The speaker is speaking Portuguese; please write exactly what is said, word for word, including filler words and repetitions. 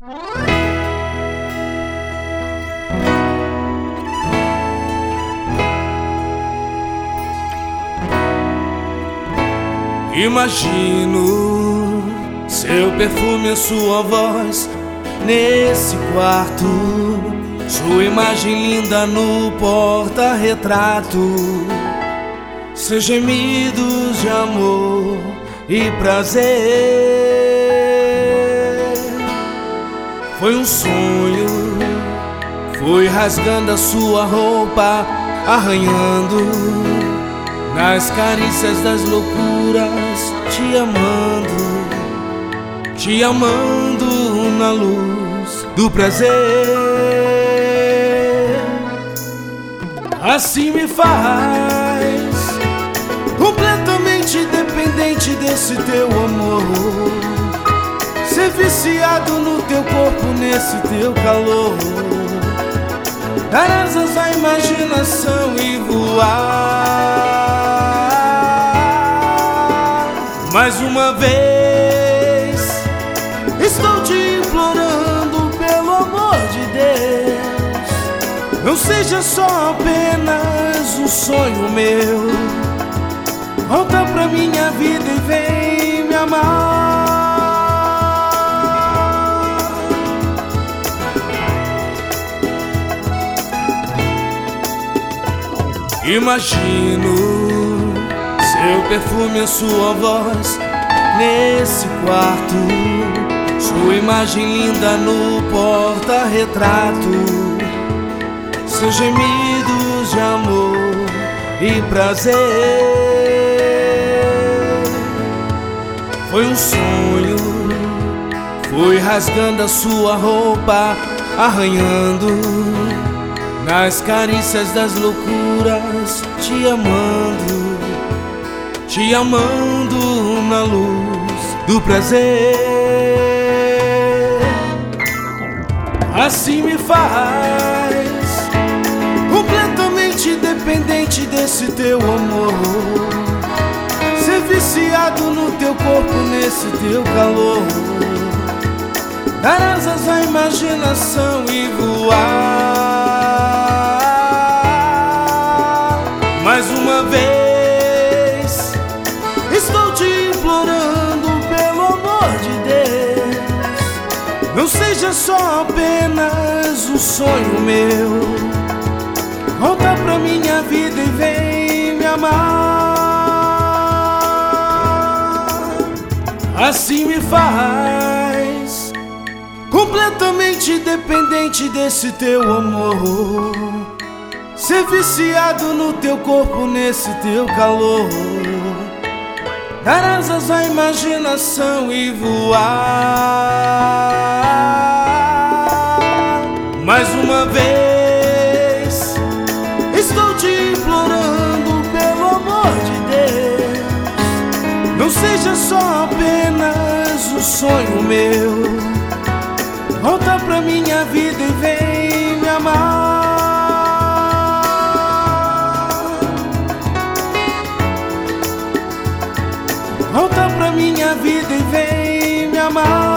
Imagino seu perfume e sua voz nesse quarto, sua imagem linda no porta-retrato, seus gemidos de amor e prazer. Foi um sonho, foi rasgando a sua roupa, arranhando nas carícias das loucuras, te amando, te amando na luz do prazer. Assim me faz completamente dependente desse teu amor, ser viciado no teu corpo, nesse teu calor, dar asas à imaginação e voar. Mais uma vez estou te implorando, pelo amor de Deus, não seja só apenas um sonho meu, volta pra minha vida e vem me amar. Imagino seu perfume e sua voz nesse quarto, sua imagem linda no porta-retrato, seus gemidos de amor e prazer. Foi um sonho, foi rasgando a sua roupa, arranhando nas carícias das loucuras, te amando, te amando na luz do prazer. Assim me faz completamente dependente desse teu amor, ser viciado no teu corpo, nesse teu calor, dar asas à imaginação e voar. Mais uma vez estou te implorando, pelo amor de Deus, não seja só apenas um sonho meu, volta pra minha vida e vem me amar. Assim me faz completamente dependente desse teu amor, ser viciado no teu corpo, nesse teu calor, dar asas à imaginação e voar. Mais uma vez estou te implorando, pelo amor de Deus, não seja só apenas um sonho meu, volta pra minha vida e vem me amar. Volta pra minha vida e vem me amar.